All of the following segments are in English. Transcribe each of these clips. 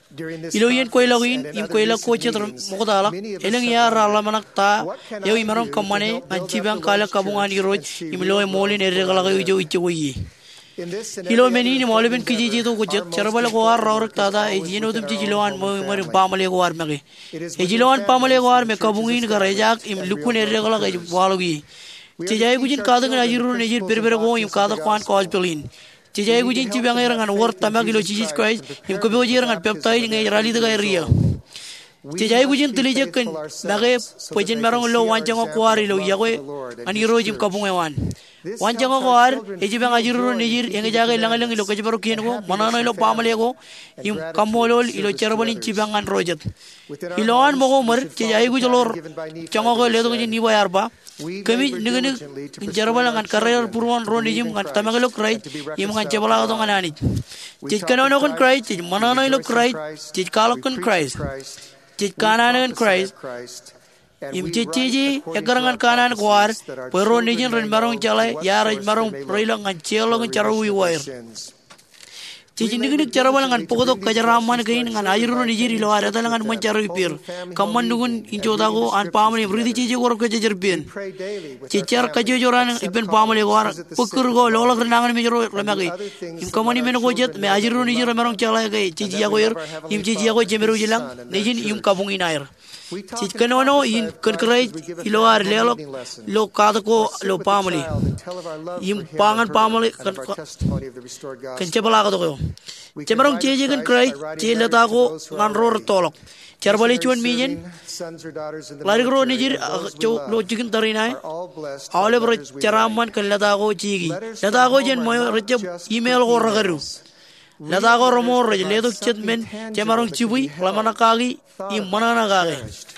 Iloyen koilawin im koila koche tram mukdala eleng ya ralamanak ta yo imarong kamane anchibang kala kabungan iroj imlo molin erregala ujo ichoyi Hilo menini molibin kijiji to kujet charabala ko ar raurak tada ejino tum jijiloan mo mar pamale ko ar mage ejiloan pamale ko ar me kabungin ka rejak im lukun erregala ga walugi Tijay gujin kadang ajiru nejir berbera ko im kada kwan kospelin Tijay gujin cibang erangan war tamagilo chijis kois im kobe jirangan peptai ngai rali daga ria Tijay gujin tilije kan mage pojin marong lo wanjang ko ar lo yago ani rojim kabungewan Wanjang ko ar ejibang ajiru nejir enge jaga langalang ilo kajibaro kien ko manano ilo pamale ko im kamolol ilo charabalin cibangan rojat iloan mogo mar tijay gujolor chango ko ledo gujin ni bayar ba kami nigani charabalangan karer purwan ro nejim kan tamagalo krai im kan chabala ko nganani tej kanono kon krai tej manano ilo krai tej kalokon krai tej kananan krai Im cici ekarangan kanan kuar peron nijin ren marong calai ya ren marong reilang ngan cielo ngan carawi wair cici niginik carawalangan pokoto kajaraman kain ngan ajiru nijir ilo ada talangan mencari pir kaman dugun incotago an pamani beriti cici korok kejar pin cicar kajojoran ipen pamani kuar pukur go lolak renangan mejoro remagi im kamani meno kojet me ajiru nijir marong calai kai cici yago ir im cici yago jemeru jilang nijin im kabungin air Cik kanono in kerkerai iloar lelo lo kadako lo pamali im pangan pamali kan cepala kadako cemerong ceje kan kerai celata ko nganror tolok cerbali cuan minyen lari kro nijir lo cikin tarinai awale ber ceraman kan lata ko cigi lata ko jen moyo recep email ko ragaru lata ko romor ledo cetmen cemerong cibui lamana kagi im manana kagi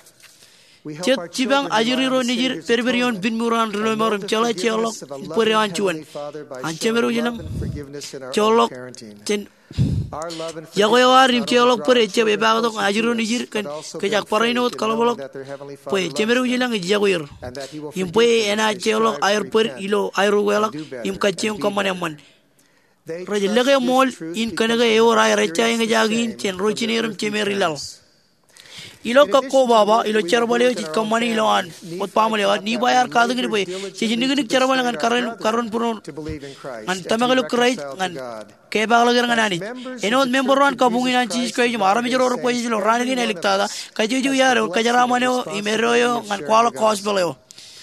Cet cibang ajiri ro nijir perberion bin muran relo morum chala chalok purian cuan ancemeru jilang chalok cen Yagoyawar nim chalok pure cebe bagdo ajiro nijir kan kejak parainot kalau bolok poe cemeru jilang jagoyir im poe ena chalok air per ilo air welak im kacem kamaneman Rajelaga mol in kanaga eor ay recha inga jagin cen rochinerum cemerilal Ilo kakko baba ilo charbale chit kamani ilo an ot pamale wa ni bayar kadagini boy chijiniginik charbale ngan karon puron an tamagalu krai ngan kebagala nganani enod member wan kabungin an chis koy mara mijoro ro koy jilo ranigi ne liktada kajiju yaro kajara maneo imeroyo ngan kwala cosbeleo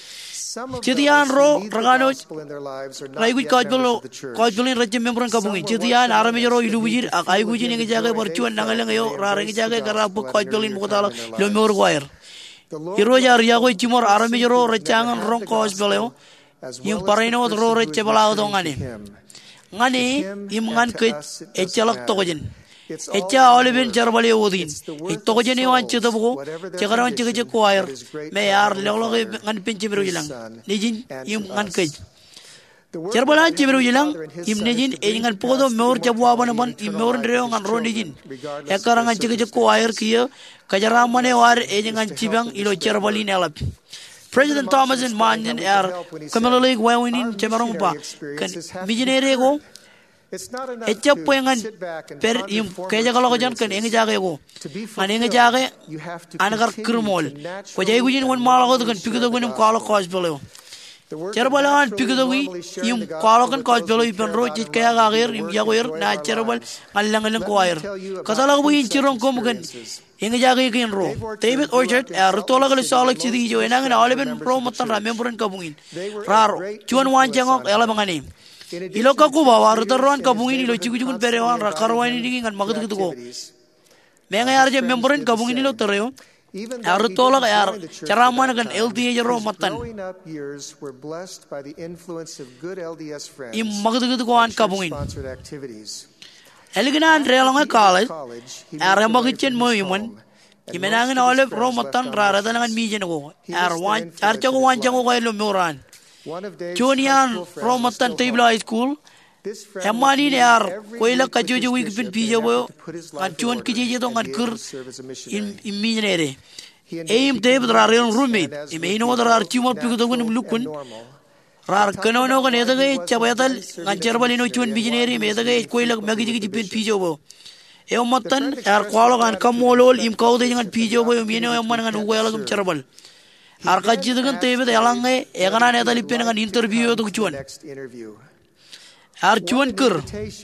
Cidian ro ragano Raigu kajbelin rajim memberan kabungi Cidian aramijoro ilubujir akai gujin yang jaga bercuan nangalang yo rarangi jaga karapu kajbelin mukotala lo meur wair Iro jar yago cimor aramijoro racangan rong kajbeleo Yung paraino ro recebala ngani ngani im ngan ke echalak tokojin Echa olivin charbali udin itokojeni wan chitabu chakaran chikaje choir me yar lolo ngan pinchi beru jilang nijin im ngan kaj charbalan chiberu jilang im nijin ngan podo meur chabwa ban im meur reo ngan ro nijin ekarangan chikaje choir kiyo kajaramane war ngan chibang ilo charbali nelap President Thomas and Manjan are commonly wawinin chamarong pa kan visionary go Echa poengan per im keja kalau kajan kan engi jaga ego an engi jaga anagar krumol ko jay gujin won mala ko kan pigdo gunum kala kos belo cerbalan pigdo wi im kala kan kos belo ipen ro chit kaya gager im jagoir na cerbal ngalang ko air kasala ko in chirong kom kan engi jaga kin ro David Orchard rutola gal salak chidi jo enang na oliven pro matan ramemburan kabungin raro chuan wan jangok ela mangani Iloka ko bawa rutarwan kabungin ilo chikuchukun perewan rakarwan ini kan magat gitu ko. Menga yar je memberin kabungin ilo tereo. Yar tolak yar caraman kan LDS jero matan. Im magat gitu ko an kabungin. Eliginan realonga college. Yar magicen mo iman. Imenangin olive ro matan rara tanangan mijen ko. Yar chago wan jango ko ilo muran. Junian Romatan Table High School Emani ne yar koila kajuju wik pin pijo boyo an chuan kiji to ngan kur in minere aim David rarion roommate imeno dar chimo pigo to gun lukun rar kanono ko nedaga chabatal ngan cherbalino chuan bijineri medaga koila magiji pin pijo bo Eomatan Arqualogan Kamolol im Coding and Pijo Mino and Welcome Cherable. Arkajigan Tebe Elange, Egana Nedalipin and interview to Chuan. Archuan Kur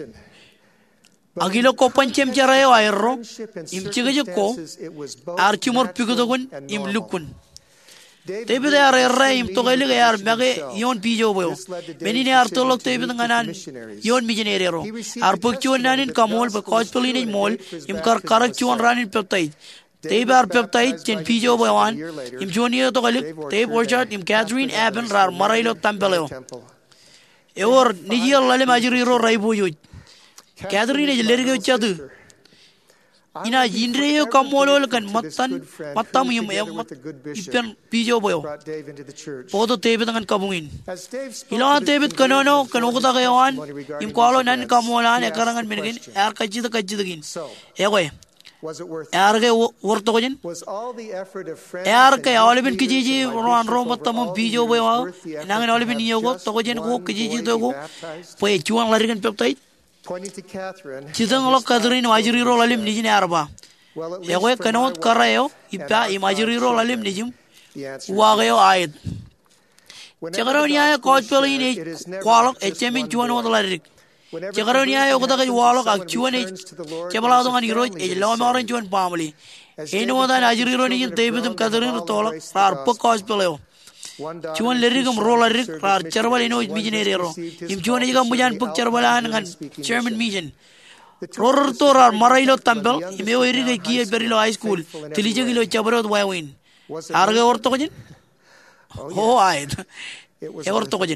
Agilo Kopanchem Charayo Aero, Im Chigajako, Archimor Pigodogun, Im Lukun. Tebe they are a rhyme to Galia Mage, Yon Pijo. Many are told Tebe and Yon Mijanero. Arpuchuan in Kamol, because Pelin Mol, Im Karakachuan run in peptide. Tebe are peptides in Pijo by one, Im Junior to Galik, Tebe Orchard, Im Catherine Aben, Rar Marailo Tampeleo. Ever Niger Lalemajiro Raibu. Catherine is letting each other. In a Yindreo Kamolo can Matamium Ipen Pijo Boyo. Both David and Kabuin. Ilon David Canono, Kanogatagan, Imkolo and Kamolan, Ekarang and Megan, Arkaji the Kajigin. Away. Arge Wortogen was all the effort of Arke Olivin Kijiji, Ron Romatamum Pijo Boyo, and Angan Olivin Yogo, Togojan Kijiji Togo, Pay Chuan Larigan Peptide. Chizang Catherine Majori Rolim Nijin Arba. Ewe cannot Carreo, Ipa, Imajori Rolim Nijim, Wageo Aid. Chagaronia called Pelin Qualok, a Chemin Chuan of the Lyric. Chagaronia Okaka Wallok, a Chuan Chabalado and Hero, a long orange and family. Ain't more than Ajironi, David and Catherine Tola, are Pocos Peleo. Chuan Lerigum Rolleric, or Chervalino Mijanero. If Chuaniga Mujan Puk Chervalan and Chairman Mission. Rortor or Marailo Temple, he may irrigate Kia Berilo High School, Tilijagilo Chabarot Wawin. Arga Ortogen? Oh, I'd Ortogen.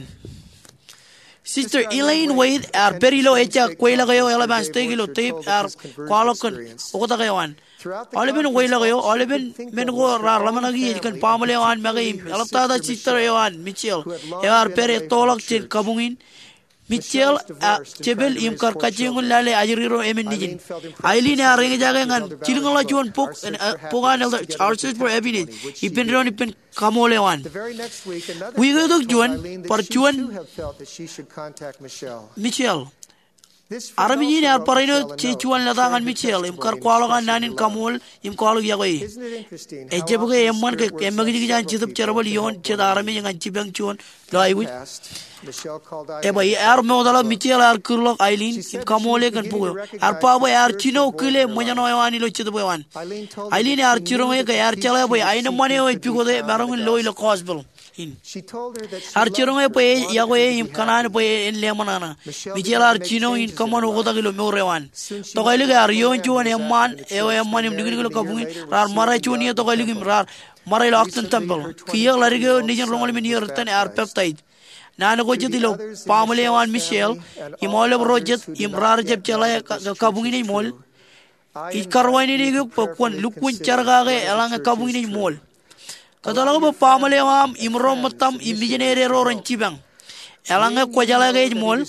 Sister Elaine Wade, our Berilo Echa, Quailagayo, Eleban Stegilo tape, our Qualocan, Otagayan. Olivin Wailagayo, Olivin Mengo, Ramanagi, can Pamela and Magim, Alatada Sister Ewan, Mitchell, Ear Pere Tolok, Kabungin, Mitchell, Chebel, Imkar Kaching Lale, Ajiro Eminijin, Eileen Aringagan, and Chilingala John Pok, and Pogan Arches for Evidence, Ipin Ipin Kamolewan. We go to Juan, for Juan Mitchell. Aramini are Parino, Chichuan Ladang and Mitchell, Imkarqualogan, Nanin Kamul, Imkal Yaway. A Jebuke, Eman, Emagijan, Chitub Cherable, Yon, Chedarami, and Chibang Chuan, Laiwi. Eba Armodala, Mitchell, Arkulok, Eileen, Kamolek and Pugo. Arpawa, Archino, Kile, Mojanoani, Chidawan. Eileen Archirome, Archala, I know money with Pugo, Maroon Loyal Cosbel. Archirome Pay, Yahweh, Kanan Pay in Lemonana. Michel Archino in common Otagilo Morewan. Togaliga, Yon Chu and Eman, Eman in Digital Kabun, Rar Marachunia, Togaligim Rar, Maril Temple. Kia Larigo, Nijan Roman Ten are peptide. Nanagojatilo, Pamela and Michel, Imola Rojet, Imrar Jepchela, Kabuni Mol. It Carwani Pokwan, Lukun Chargage, along a Kabuni Mol. Katalogo Pamaleam, Imrom Matam, Imijanero and Chibang. Alanga Quajalagage Mol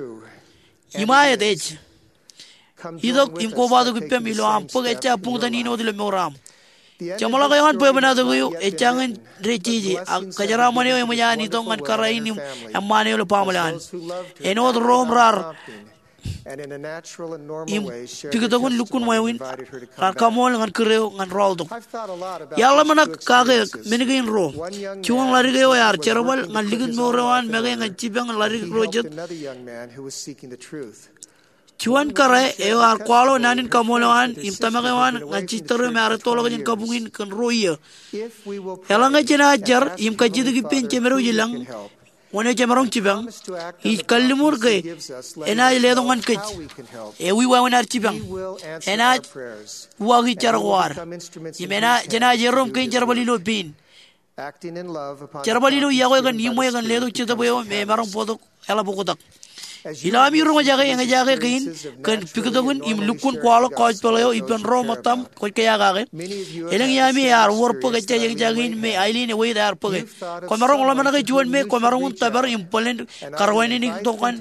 Imaya Edge. Either Imcova the Pemilo, Pogacha Puntanino de Moram. Chamalagan Pebana the View, a Changan Rechi, Kajaramani, Mayanitong and Karainim, and Manuel Pamalan. And all the Rome Rar. And in a natural and normal way, Pigoton Lukun Wawin, Rakamol and Kureo and Roldo. Yalamana Kage, Minigin Ro, Chuan Larigo are Cherable, and Ligan Morawan, Megan and Chibang and Larig Rojet. Another young man who was seeking the truth. Chuan Kare, Eva Qualo, Nanin Kamoloan, Imtamagawan, and Chister Maratolo in Kabungin can roya. Elanga Jar, Imkajiki Pin Chemeru Yilang. When a Jamarong Chibang, he's Kalimurke, and I led on one kitch. We were on our Chibang, and I Wagi Charawar. Yemena, Jena Jerome King Jarabalino Bean. Acting in love upon Jarabalino Yawagan, Yumuan, and Ledo Chitaboy, Maron Podo, Elabokodak. Ilami Romajaga and a Jagain, can Picodogun, Im Lukun Kuala, Cospoleo, Ipan Romatam, Koyagare. Eleniami are war Pogachag Jagin, may Eileen away their Poget. Comaron Lamanaga Juan may Comaron Taber in Poland, Carwani Tokan,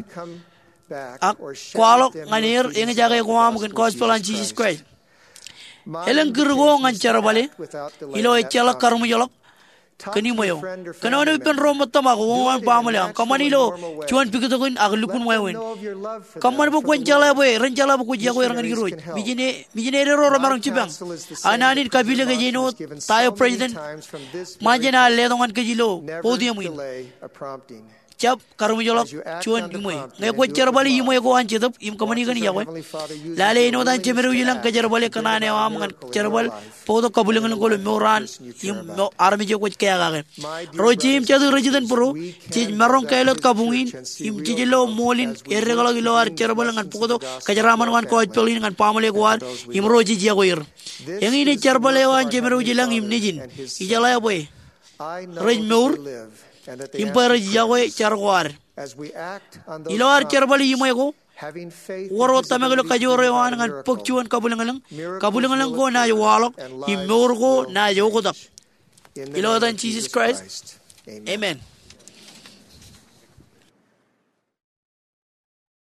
Kualo, and here in a Jagaguam can Cospol and Jesus Christ. Ellen Gurgo and Charabale, Ilo Echala Carmujolok. kanimoyo kanano pen romotama ko wan pamala kamanilo chuan pikito kun aglukun wawen kaman bo kwenchala boy renchala bo kuja ko rangan giro bijine ro marang chibang anani kabile ke jeno tayo president majena le dongan ke jilo podium in chap karumijolak chuan imoy ngai ko charbali imoy ko an chedap im kamani kan yawe lale ino dan chemeru yilang ke charbali kanane am kan charbal podo kabulangan ko moran im army jo ko kaya ga rojim chadu rejidan pro chij marong kailot kabungin im chijilo molin erregala gilo ar charbal ngan podo kajaraman wan ko pelin ngan pamale ko ar im roji jia ko ir yang ini charbale wan chemeru yilang im nijin ijala boy rej mur impar jawe charwar ilawar charbali yimoygo waro tamagalo kajore wan ngan pokchuan kabulangalang ko na yawalok imorgo na yogodak ilawadan Jesus Christ amen.